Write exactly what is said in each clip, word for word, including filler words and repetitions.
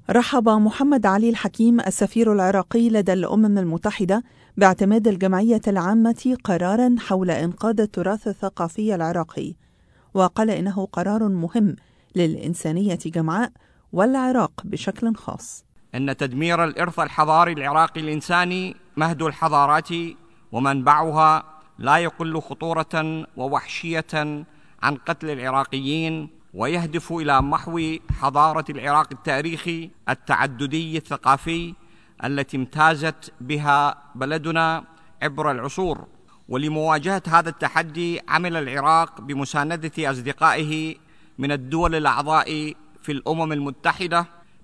رحب محمد علي الحكيم السفير العراقي لدى الأمم المتحدة باعتماد الجمعية العامة قراراً حول إنقاذ التراث الثقافي العراقي، وقال إنه قرار مهم للإنسانية جمعاء والعراق بشكل خاص. إن تدمير الإرث الحضاري العراقي الإنساني مهد الحضارات ومنبعها لا يقل خطورة ووحشية عن قتل العراقيين، ويهدف إلى محو حضارة العراق التاريخي التعددي الثقافي التي امتازت بها بلدنا عبر العصور. ولمواجهة هذا التحدي عمل العراق بمساندة أصدقائه من الدول الأعضاء في الأمم المتحدة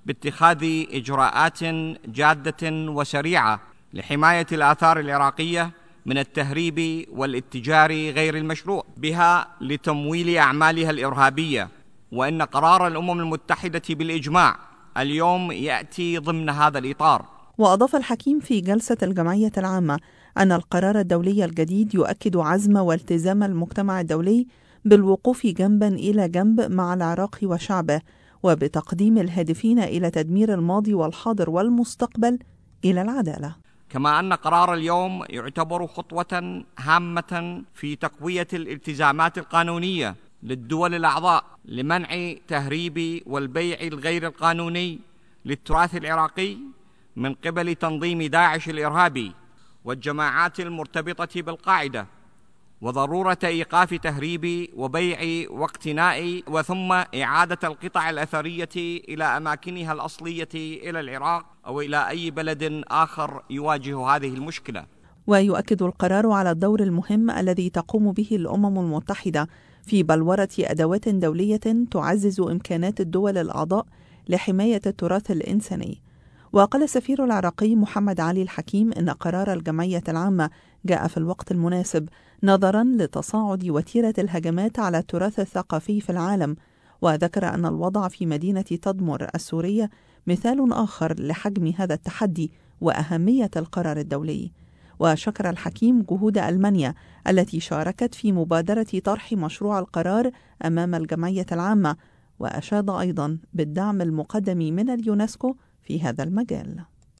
باتخاذ إجراءات جادة وسريعة لحماية الآثار العراقية من التهريب والاتجار غير المشروع بها لتمويل أعمالها الإرهابية. وإن قرار الأمم المتحدة بالإجماع اليوم يأتي ضمن هذا الإطار. وأضاف الحكيم في جلسة الجمعية العامة أن القرار الدولي الجديد يؤكد عزم والتزام المجتمع الدولي بالوقوف جنبا إلى جنب مع العراق وشعبه، وبتقديم الهادفين إلى تدمير الماضي والحاضر والمستقبل إلى العدالة. كما أن قرار اليوم يعتبر خطوة هامة في تقوية الالتزامات القانونية للدول الأعضاء لمنع تهريب والبيع الغير القانوني للتراث العراقي من قبل تنظيم داعش الإرهابي والجماعات المرتبطة بالقاعدة، وضرورة إيقاف تهريب وبيع واقتناء وثم إعادة القطع الأثرية إلى أماكنها الأصلية إلى العراق أو إلى أي بلد آخر يواجه هذه المشكلة. ويؤكد القرار على الدور المهم الذي تقوم به الأمم المتحدة في بلورة أدوات دولية تعزز إمكانات الدول الأعضاء لحماية التراث الإنساني. وقال السفير العراقي محمد علي الحكيم إن قرار الجمعية العامة جاء في الوقت المناسب نظرا لتصاعد وتيرة الهجمات على التراث الثقافي في العالم، وذكر أن الوضع في مدينة تدمر السورية مثال آخر لحجم هذا التحدي وأهمية القرار الدولي. وشكر الحكيم جهود ألمانيا التي شاركت في مبادرة طرح مشروع القرار أمام الجمعية العامة، وأشاد أيضا بالدعم المقدم من اليونسكو في هذا المجال.